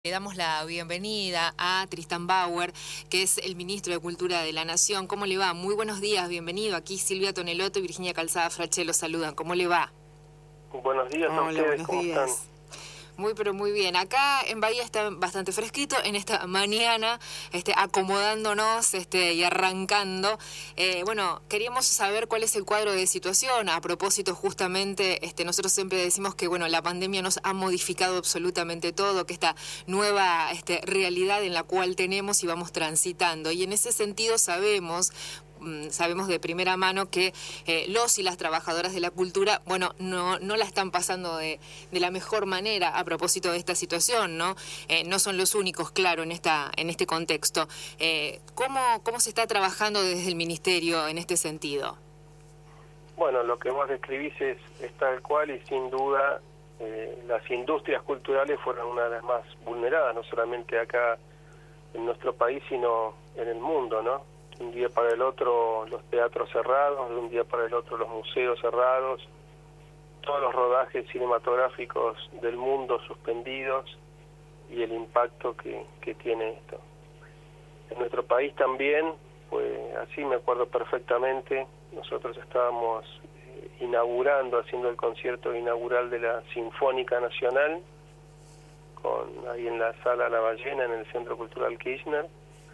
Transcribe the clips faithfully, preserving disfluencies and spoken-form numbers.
Le damos la bienvenida a Tristán Bauer, que es el ministro de Cultura de la Nación. ¿Cómo le va? Muy buenos días, bienvenido. Aquí Silvia Tonelotto y Virginia Calzada Fraché los saludan. ¿Cómo le va? Buenos días a Hola, ustedes, buenos ¿cómo días. están? Muy, pero muy bien. Acá en Bahía está bastante fresquito en esta mañana, este, acomodándonos este, y arrancando. Eh, bueno, queríamos saber cuál es el cuadro de situación. A propósito, justamente, este, nosotros siempre decimos que bueno, la pandemia nos ha modificado absolutamente todo, que esta nueva este, realidad en la cual tenemos y vamos transitando. Y en ese sentido sabemos... sabemos de primera mano que eh, los y las trabajadoras de la cultura, bueno, no, no la están pasando de, de la mejor manera a propósito de esta situación, ¿no? Eh, no son los únicos, claro, en esta en este contexto. Eh, ¿cómo, ¿Cómo se está trabajando desde el Ministerio en este sentido? Bueno, lo que vos describís es, es tal cual y sin duda eh, las industrias culturales fueron una de las más vulneradas, no solamente acá en nuestro país, sino en el mundo, ¿no? De un día para el otro los teatros cerrados, de un día para el otro los museos cerrados, todos los rodajes cinematográficos del mundo suspendidos y el impacto que, que tiene esto. En nuestro país también, pues así me acuerdo perfectamente, nosotros estábamos eh, inaugurando, haciendo el concierto inaugural de la Sinfónica Nacional, con ahí en la Sala La Ballena, en el Centro Cultural Kirchner,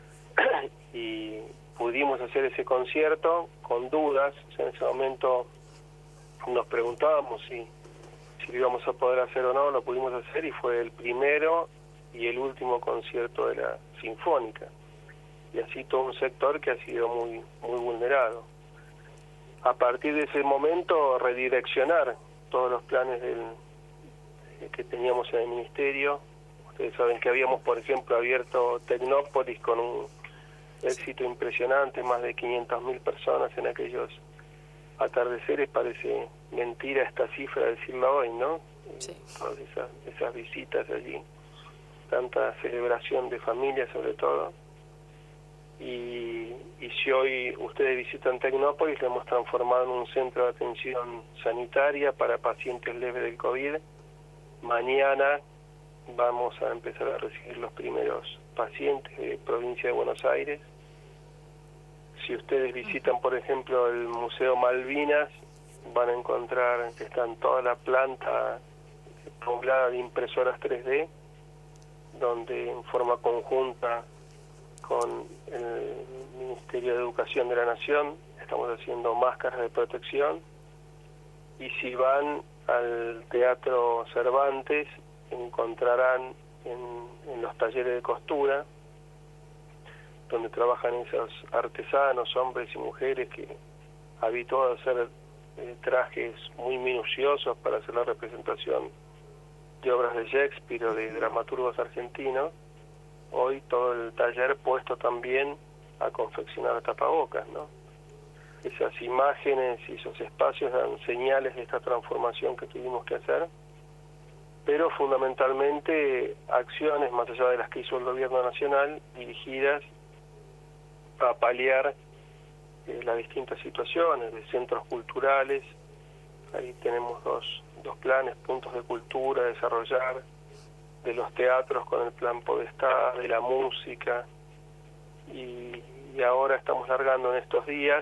y pudimos hacer ese concierto con dudas. O sea, en ese momento nos preguntábamos si, si lo íbamos a poder hacer o no, lo pudimos hacer y fue el primero y el último concierto de la Sinfónica. Y así todo un sector que ha sido muy, muy vulnerado. A partir de ese momento, redireccionar todos los planes del, que teníamos en el Ministerio. Ustedes saben que habíamos, por ejemplo, abierto Tecnópolis con un éxito impresionante, más de quinientas mil personas en aquellos atardeceres. Parece mentira esta cifra decirla hoy, ¿no? Sí. Todas esas, esas visitas allí, tanta celebración de familia sobre todo. Y, y si hoy ustedes visitan Tecnópolis, lo hemos transformado en un centro de atención sanitaria para pacientes leves del COVID. Mañana vamos a empezar a recibir los primeros pacientes de provincia de Buenos Aires. Si ustedes visitan, por ejemplo, el Museo Malvinas, van a encontrar que está toda la planta poblada de impresoras tres D, donde en forma conjunta con el Ministerio de Educación de la Nación estamos haciendo máscaras de protección. Y si van al Teatro Cervantes, encontrarán en, en los talleres de costura, donde trabajan esos artesanos, hombres y mujeres que habituados a hacer eh, trajes muy minuciosos para hacer la representación de obras de Shakespeare o de dramaturgos argentinos. Hoy todo el taller puesto también a confeccionar tapabocas, ¿no? Esas imágenes y esos espacios dan señales de esta transformación que tuvimos que hacer, pero fundamentalmente acciones más allá de las que hizo el gobierno nacional, dirigidas a paliar eh, las distintas situaciones de centros culturales. Ahí tenemos dos, dos planes, puntos de cultura a desarrollar, de los teatros con el plan Podestá, de la música, y, y ahora estamos largando en estos días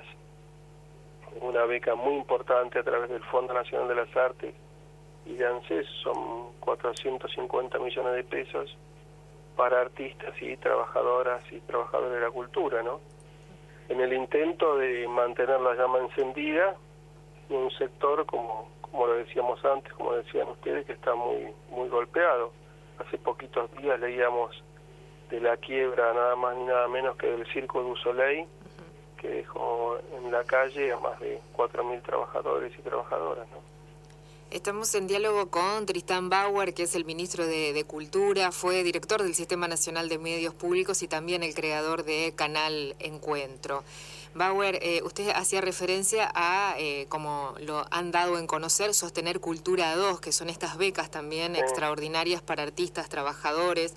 una beca muy importante a través del Fondo Nacional de las Artes y de ANSES, son cuatrocientos cincuenta millones de pesos para artistas y trabajadoras y trabajadores de la cultura, ¿no? En el intento de mantener la llama encendida en un sector, como, como lo decíamos antes, como decían ustedes, que está muy, muy golpeado. Hace poquitos días leíamos de la quiebra nada más ni nada menos que del Circo du Soleil, que dejó en la calle a más de cuatro mil trabajadores y trabajadoras, ¿no? Estamos en diálogo con Tristán Bauer, que es el ministro de, de Cultura, fue director del Sistema Nacional de Medios Públicos y también el creador de Canal Encuentro. Bauer, eh, usted hacía referencia a, eh, como lo han dado en conocer, Sostener Cultura dos, que son estas becas también sí. extraordinarias para artistas, trabajadores.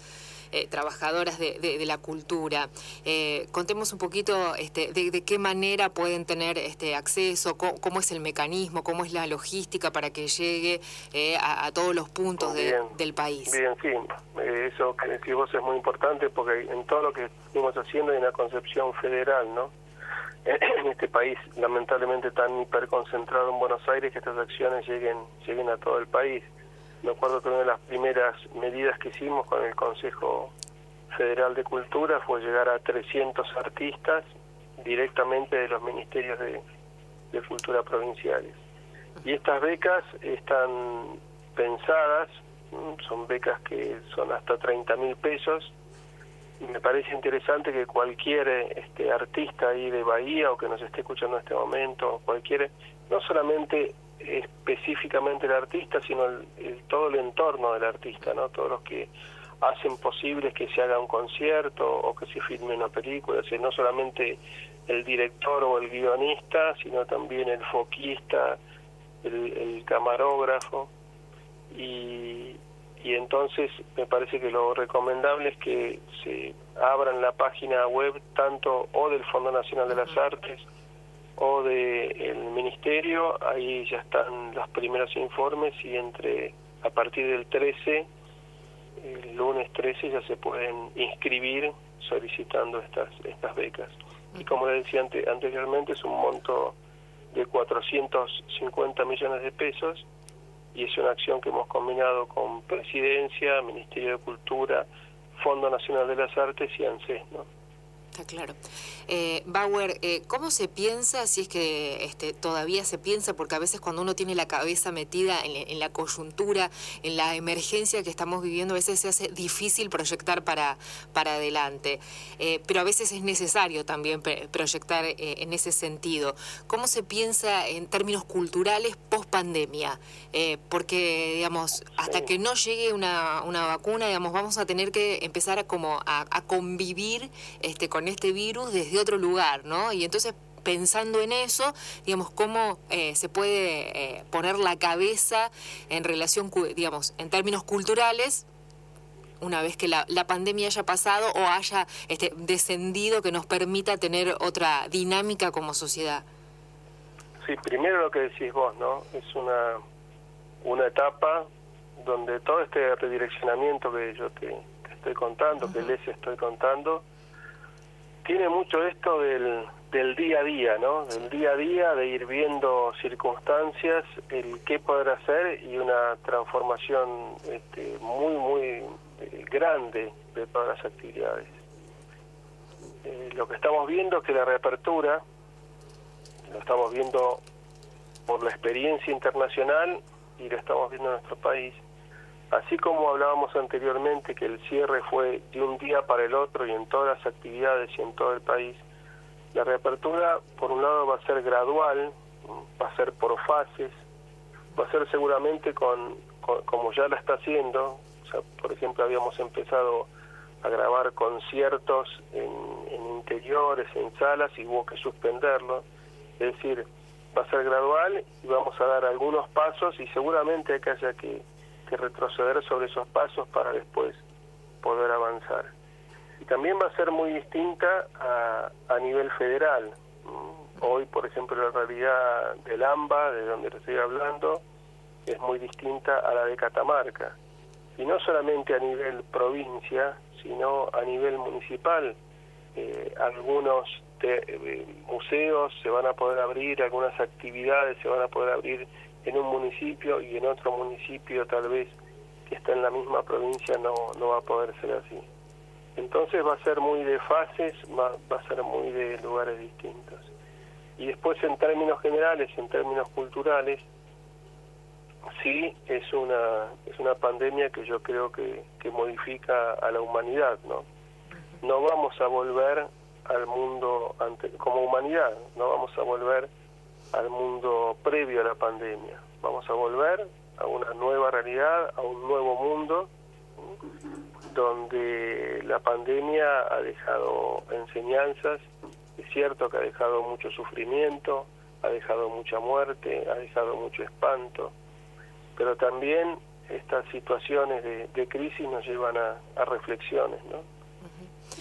eh, trabajadoras de, de, de la cultura. Eh, contemos un poquito este, de, de qué manera pueden tener este acceso, cómo, cómo es el mecanismo, cómo es la logística para que llegue eh, a, a todos los puntos de, del país. Bien, sí, eh, eso que decís vos es muy importante porque en todo lo que estamos haciendo hay una concepción federal, ¿no? En este país lamentablemente tan hiperconcentrado en Buenos Aires, que estas acciones lleguen lleguen a todo el país. Me acuerdo que una de las primeras medidas que hicimos con el Consejo Federal de Cultura fue llegar a trescientos artistas directamente de los ministerios de, de cultura provinciales. Y estas becas están pensadas, son becas que son hasta treinta mil pesos, y me parece interesante que cualquier este artista ahí de Bahía o que nos esté escuchando en este momento, cualquier, no solamente específicamente el artista, sino el, el, todo el entorno del artista, ¿no? Todos los que hacen posible que se haga un concierto o que se filme una película, o sea, no solamente el director o el guionista, sino también el foquista, el, el camarógrafo, y, y entonces me parece que lo recomendable es que se abran la página web tanto o del Fondo Nacional de las Artes o del Ministerio, ahí ya están los primeros informes y entre a partir del trece, el lunes trece, ya se pueden inscribir solicitando estas estas becas. Y como les decía ante, anteriormente, es un monto de cuatrocientos cincuenta millones de pesos y es una acción que hemos combinado con Presidencia, Ministerio de Cultura, Fondo Nacional de las Artes y ANSES, ¿no? Está claro. Eh, Bauer, eh, ¿cómo se piensa, si es que este, todavía se piensa, porque a veces cuando uno tiene la cabeza metida en, en la coyuntura, en la emergencia que estamos viviendo, a veces se hace difícil proyectar para, para adelante, eh, pero a veces es necesario también proyectar eh, en ese sentido? ¿Cómo se piensa en términos culturales post pandemia? Eh, porque, digamos, hasta que no llegue una, una vacuna, digamos, vamos a tener que empezar a, como a, a convivir este, con este virus desde otro lugar, ¿no? Y entonces, pensando en eso, digamos, cómo eh, se puede eh, poner la cabeza en relación, digamos, en términos culturales, una vez que la, la pandemia haya pasado o haya este, descendido, que nos permita tener otra dinámica como sociedad. Sí, primero lo que decís vos, ¿no? Es una, una etapa donde todo este redireccionamiento que yo te, te estoy contando, uh-huh. que les estoy contando, tiene mucho esto del, del día a día, ¿no? Del día a día, de ir viendo circunstancias, el qué poder hacer y una transformación este, muy, muy eh, grande de todas las actividades. Eh, lo que estamos viendo es que la reapertura, lo estamos viendo por la experiencia internacional y lo estamos viendo en nuestro país, así como hablábamos anteriormente que el cierre fue de un día para el otro y en todas las actividades y en todo el país, la reapertura por un lado va a ser gradual, va a ser por fases, va a ser seguramente con, con como ya la está haciendo, o sea, por ejemplo habíamos empezado a grabar conciertos en, en interiores, en salas y hubo que suspenderlo, es decir, va a ser gradual y vamos a dar algunos pasos y seguramente hay que haya que que retroceder sobre esos pasos para después poder avanzar. Y también va a ser muy distinta a, a nivel federal. Hoy, por ejemplo, la realidad del AMBA, de donde le estoy hablando, es muy distinta a la de Catamarca. Y no solamente a nivel provincia, sino a nivel municipal. Eh, algunos te, eh, museos se van a poder abrir, algunas actividades se van a poder abrir en un municipio y en otro municipio tal vez que está en la misma provincia no, no va a poder ser así. Entonces va a ser muy de fases, va, va a ser muy de lugares distintos. Y después en términos generales, en términos culturales, sí es una es una pandemia que yo creo que, que modifica a la humanidad, ¿no? No vamos a volver al mundo ante, como humanidad, no vamos a volver al mundo previo a la pandemia. Vamos a volver a una nueva realidad, a un nuevo mundo, donde la pandemia ha dejado enseñanzas. Es cierto que ha dejado mucho sufrimiento, ha dejado mucha muerte, ha dejado mucho espanto, pero también estas situaciones de, de crisis nos llevan a, a reflexiones, ¿no? Uh-huh.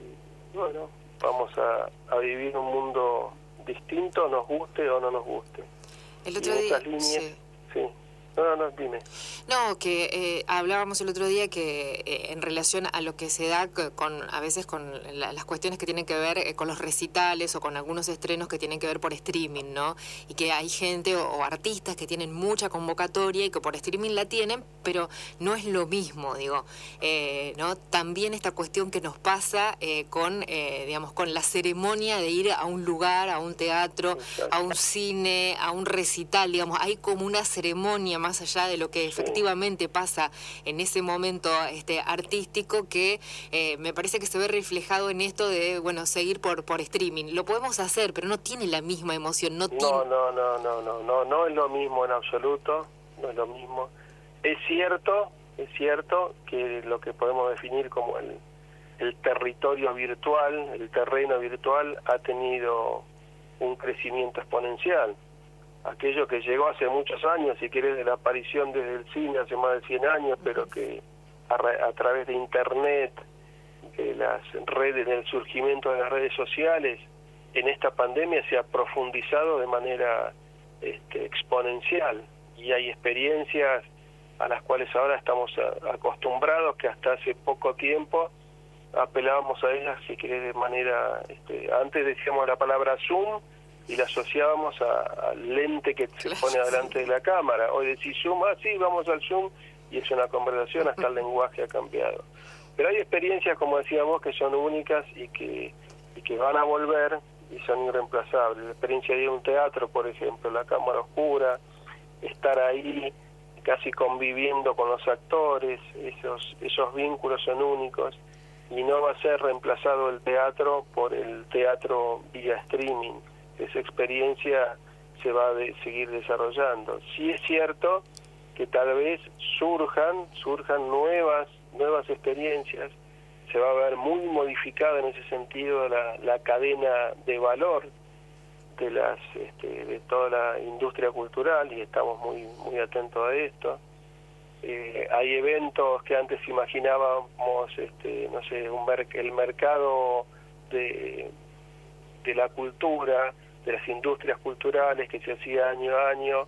Y bueno, vamos a, a vivir un mundo distinto, nos guste o no nos guste. El otro día, líneas, sí. sí. No, no, no, dime. No, que eh, hablábamos el otro día que eh, en relación a lo que se da con a veces con la, las cuestiones que tienen que ver eh, con los recitales o con algunos estrenos que tienen que ver por streaming, ¿no? Y que hay gente o, o artistas que tienen mucha convocatoria y que por streaming la tienen, pero no es lo mismo, digo, eh, ¿no? También esta cuestión que nos pasa eh, con, eh, digamos, con la ceremonia de ir a un lugar, a un teatro, exacto, a un cine, a un recital, digamos, hay como una ceremonia más allá de lo que efectivamente pasa en ese momento este artístico que eh, me parece que se ve reflejado en esto de, bueno, seguir por por streaming. Lo podemos hacer, pero no tiene la misma emoción. No, no, tiene... no, no, no, no, no, no es lo mismo en absoluto, no es lo mismo. Es cierto, es cierto que lo que podemos definir como el, el territorio virtual, el terreno virtual, ha tenido un crecimiento exponencial. Aquello que llegó hace muchos años, si querés, de la aparición desde el cine hace más de cien años, pero que a, a través de Internet, de las redes, del surgimiento de las redes sociales, en esta pandemia se ha profundizado de manera este, exponencial, y hay experiencias a las cuales ahora estamos a, acostumbrados, que hasta hace poco tiempo apelábamos a ellas, si querés, de manera... Este, antes decíamos la palabra Zoom, y la asociábamos al lente que se pone delante de la cámara. Hoy decís Zoom, ah, sí, vamos al Zoom, y es una conversación, hasta el lenguaje ha cambiado. Pero hay experiencias, como decía vos, que son únicas y que, y que van a volver y son irreemplazables. La experiencia de ir a un teatro, por ejemplo, la cámara oscura, estar ahí casi conviviendo con los actores, esos, esos vínculos son únicos, y no va a ser reemplazado el teatro por el teatro vía streaming. Esa experiencia se va a de seguir desarrollando. Sí es cierto que tal vez surjan surjan nuevas nuevas experiencias, se va a ver muy modificada en ese sentido la, la cadena de valor de las este, de toda la industria cultural, y estamos muy muy atentos a esto. Eh, hay eventos que antes imaginábamos, este, no sé, un mer el mercado de de la cultura, de las industrias culturales que se hacía año a año,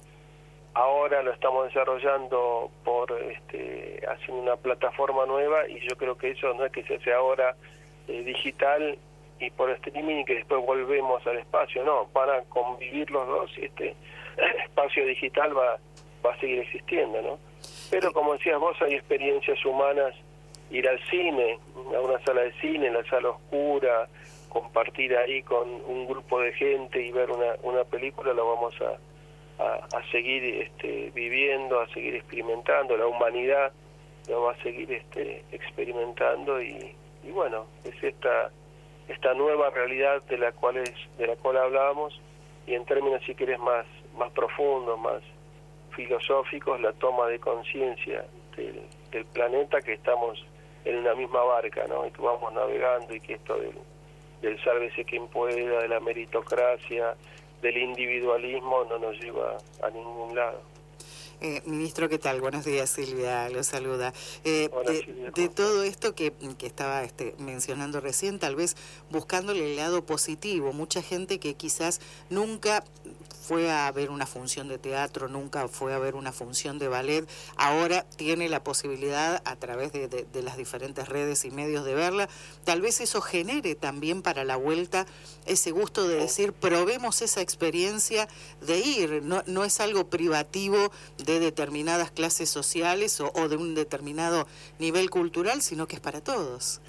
ahora lo estamos desarrollando por este, haciendo una plataforma nueva, y yo creo que eso no es que se hace ahora eh, digital y por streaming y que después volvemos al espacio, no, van a convivir los dos, y este espacio digital va, va a seguir existiendo, ¿no? Pero como decías vos, hay experiencias humanas, ir al cine, a una sala de cine, en la sala oscura, compartir ahí con un grupo de gente y ver una, una película, lo vamos a, a, a seguir este, viviendo, a seguir experimentando, la humanidad lo va a seguir este, experimentando, y, y bueno, es esta esta nueva realidad de la cual es, de la cual hablábamos, y en términos, si querés, más, más profundos, más filosóficos, la toma de conciencia del, del planeta, que estamos en una misma barca, ¿no? Y que vamos navegando, y que esto del del sálvese quien pueda, de la meritocracia, del individualismo, no nos lleva a ningún lado. Eh, ministro, ¿qué tal? Buenos días, Silvia, lo saluda. Eh, Hola, de, Silvia, de todo esto que, que estaba este, mencionando recién, tal vez buscándole el lado positivo, mucha gente que quizás nunca fue a ver una función de teatro, nunca fue a ver una función de ballet, ahora tiene la posibilidad a través de, de, de las diferentes redes y medios de verla. Tal vez eso genere también para la vuelta ese gusto de decir, probemos esa experiencia de ir, no, no es algo privativo de determinadas clases sociales o, o de un determinado nivel cultural, sino que es para todos.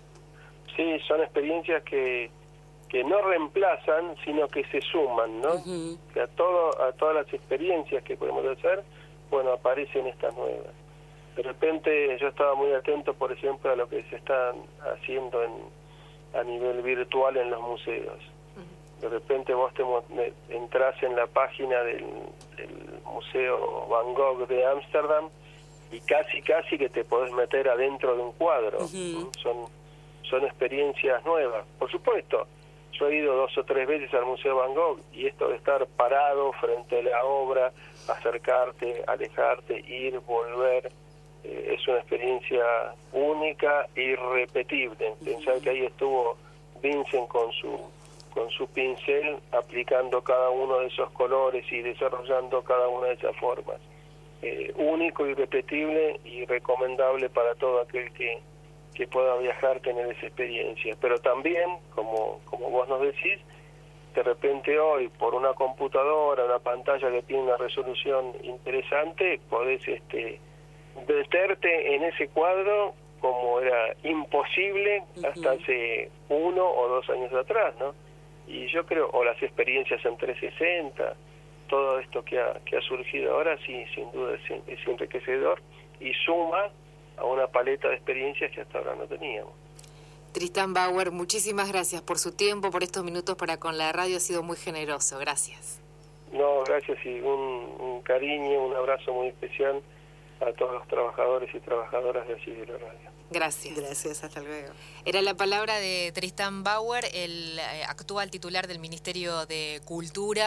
Sí, son experiencias que que no reemplazan, sino que se suman, ¿no? Uh-huh. Que a todo, a todas las experiencias que podemos hacer, bueno, aparecen estas nuevas. De repente yo estaba muy atento, por ejemplo, a lo que se está haciendo en, a nivel virtual en los museos. Uh-huh. De repente vos te entrás en la página del, del Museo Van Gogh de Ámsterdam y casi, casi que te podés meter adentro de un cuadro. Uh-huh. Son, son experiencias nuevas, por supuesto. Yo he ido dos o tres veces al Museo Van Gogh, y esto de estar parado frente a la obra, acercarte, alejarte, ir, volver, eh, es una experiencia única e irrepetible. Pensar que ahí estuvo Vincent con su con su pincel aplicando cada uno de esos colores y desarrollando cada una de esas formas. Eh, único, irrepetible y recomendable para todo aquel que, que pueda viajar, tener esa experiencia. Pero también, como, como vos nos decís, de repente hoy por una computadora, una pantalla que tiene una resolución interesante, podés este, meterte en ese cuadro como era imposible hasta uh-huh. hace uno o dos años atrás, ¿no? Y yo creo, o las experiencias en trescientos sesenta, todo esto que ha, que ha surgido ahora, sí, sin duda es, es enriquecedor y suma a una paleta de experiencias que hasta ahora no teníamos. Tristán Bauer, muchísimas gracias por su tiempo, por estos minutos para con la radio, ha sido muy generoso, gracias. No, gracias y un, un cariño, un abrazo muy especial a todos los trabajadores y trabajadoras de allí de la radio. Gracias. Gracias, hasta luego. Era la palabra de Tristán Bauer, el actual titular del Ministerio de Cultura.